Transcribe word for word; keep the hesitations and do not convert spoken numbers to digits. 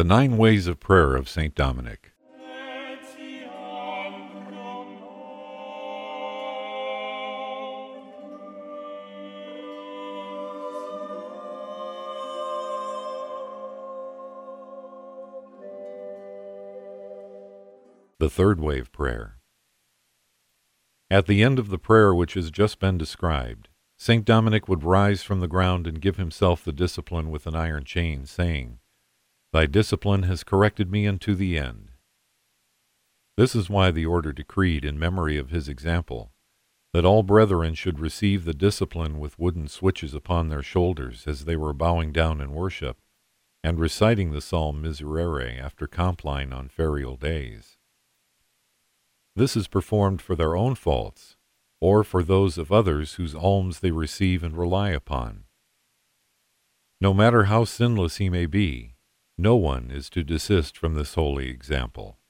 The Nine Ways of Prayer of Saint Dominic. The Third Way of Prayer. At the end of the prayer which has just been described, Saint Dominic would rise from the ground and give himself the discipline with an iron chain, saying, "Thy discipline has corrected me unto the end." This is why the order decreed, in memory of his example, that all brethren should receive the discipline with wooden switches upon their shoulders as they were bowing down in worship, and reciting the psalm Miserere after Compline on ferial days. This is performed for their own faults, or for those of others whose alms they receive and rely upon. No matter how sinless he may be, no one is to desist from this holy example.